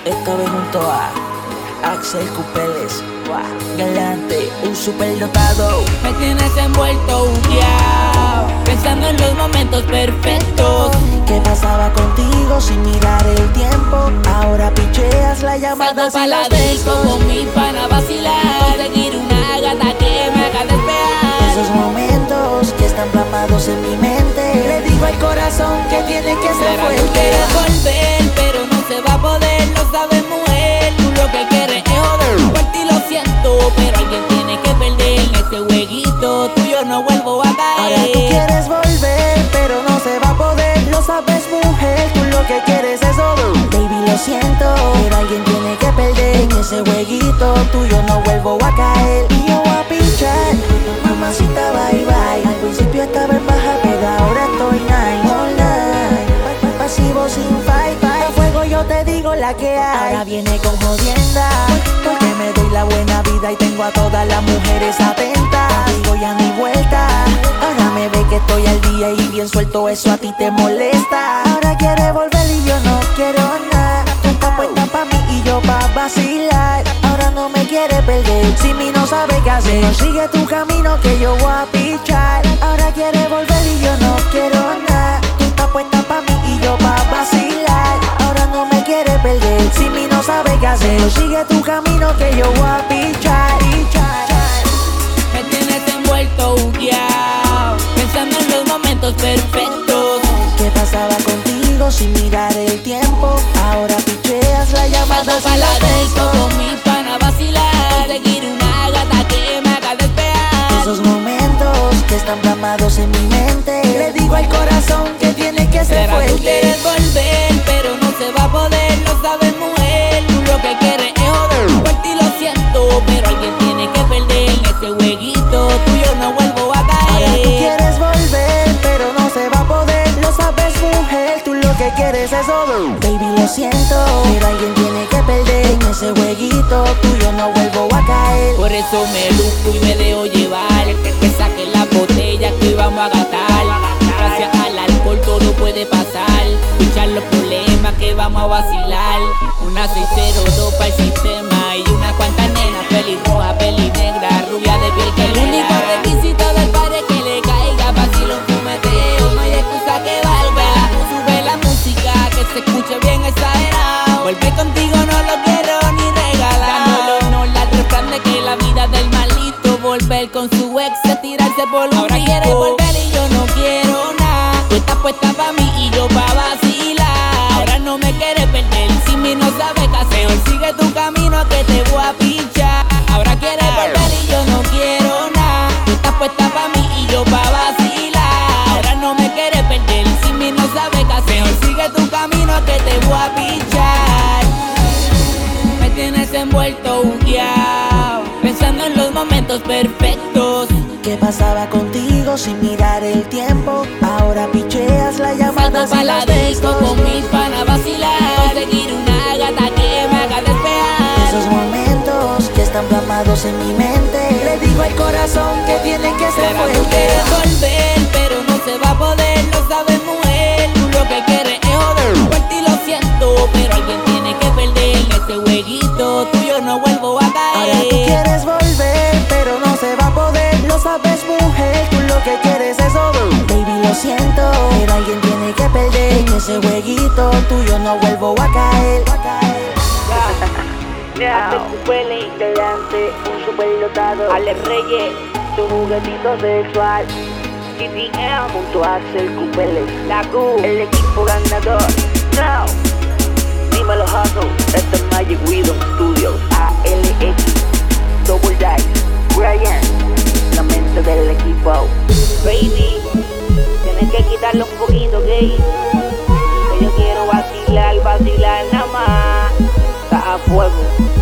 Esta vez junto a Axel Cupeles, galante, un superdotado. Me tienes envuelto, bugueado, pensando en los momentos perfectos. ¿Qué pasaba contigo sin mirar el tiempo? Ahora picheas la llamada. Salgo pa' la disco con mi pana a vacilar, conseguir una gata que me haga despegar. Esos momentos que están plasmados en mi mente, le digo al corazón que tiene que ser Tú fuerte. quieres volver, pero no se va a poder, lo sabes, mujer. Tú lo que quieres es joder, por ti lo siento, pero alguien tiene que perder. En ese jueguito tuyo no vuelvo a caer. Ahora tú quieres volver, pero no se va a poder. Lo sabes, mujer, tú lo que quieres es oro. Baby, lo siento, pero alguien tiene que perder. En ese jueguito tuyo no vuelvo a caer. Y yo voy a pinchar, mamacita, bye bye. Al principio estaba en baja, pero ahora estoy nine all night. Pasivo sin fight, a fuego yo te digo la que hay. Ahora viene con jodienda, porque me doy la buena vida y tengo a todas las mujeres atentas. Digo ya ni vuelta, ahora me ve que estoy al día y bien suelto, eso a ti te molesta. Ahora quiere volver y yo no quiero nada. Tú estás puesta pa' mí y yo pa' vacilar. Ahora no me quiere perder, si mí no sabe qué hacer. No sigue tu camino que yo voy a pichar. Ahora quiere volver y yo no quiero nada. Tú estás puesta pa' mí y yo pa' vacilar. Ahora no me quiere perder, si mí no sabe qué hacer. No sigue tu camino que yo voy a pichar. Me tienes envuelto, bugueado, pensando en los momentos perfectos. ¿Qué pasaba contigo sin mirar el tiempo? Ahora picheas la llamada. Salgo pa' la disco con mi pana a vacilar, seguir una gata que me haga despegar. Esos momentos que están plasmados en mi mente, le digo al corazón que tiene que ser Tú fuerte. quieres volver, pero no se va a poder, lo sabes, mujer. Tú lo que quieres es joder, por ti lo siento, pero alguien tiene que perder. En ese jueguito tuyo no vuelvo a Ahora tú caer. quieres volver, pero no se va a poder. Lo sabes, mujer, tú lo que quieres es oro. Baby, lo siento, pero alguien tiene que perder. En ese jueguito tuyo no vuelvo a caer. Por eso me luzco y me dejo llevar, que saque la botella que hoy vamos a gastar. Gracias al alcohol todo puede pasar, escuchar los problemas que vamos a vacilar. Una 602 para el sistema y una cuanta nena, pelirroja, pelinegra, rubia de piel que el único requisito del padre es que le caiga vacilo un fumeteo, no hay excusa que valga. Sube la música que se escuche bien exagerado, volver contigo no lo quiero ni regalar. Dándole honor al refrán de que la vida del malito, volver con su ex es tirarse por un ahora quiere volver y yo no quiero nada. Tú estás puesta pa' mí y yo pa' vacilar. Ahora no me quiere perder, si mí no sabe qué hacer. Hoy sigue tu camino que te voy a pichar. Ahora quiere volver y yo no quiero nada. Tú estás puesta pa' mí y yo pa' vacilar. Ahora no me quiere perder, si mí no sabe qué hacer. Hoy sigue tu camino que te voy a pichar. Me tienes envuelto, bugueado, pensando en los momentos perfectos. ¿Qué pasaba contigo sin mirar el tiempo? Ahora picheas la llamada. Salgo pa' la disco con mis panas a vacilar, conseguir una gata que me haga despegar. Esos momentos que están plasmados en mi mente, le digo al corazón que tiene que ser Tú fuerte. quieres volver, pero no se va a poder, lo sabes, mujer. Tú lo que quieres es joder, por ti lo siento, pero alguien tiene que perder. En ese jueguito tuyo no vuelvo a Ahora tú caer. quieres volver, pero no se va a poder. Lo sabes, mujer, tú lo que quieres es oro. Baby, lo siento, pero alguien tiene que perder. En ese jueguito tuyo no vuelvo a caer. Axel Cupeles, integrante, un superdotado. Alex Reyes, tu juguetito sexual. GTM junto a Axel Cupeles. La Q, el equipo ganador. Now, dímelo hustle. Esto es Magic Rhythm Studios. ALX, Double Dice, Brian, la mente del equipo. Baby, tienes que quitarle un poquito, gay. Que yo quiero vacilar, vacilar nada más. Está a fuego.